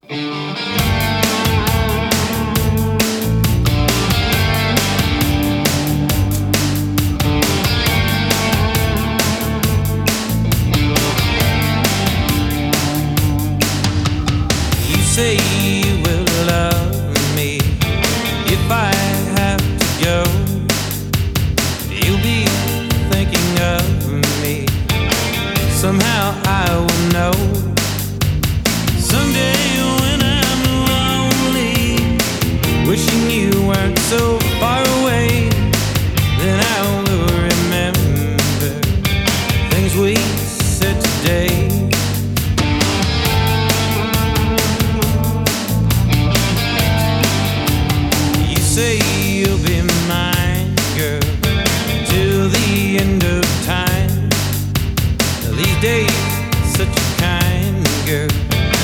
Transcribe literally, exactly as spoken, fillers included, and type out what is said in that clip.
You say you will love me if I have to go. You'll be thinking of me. Somehow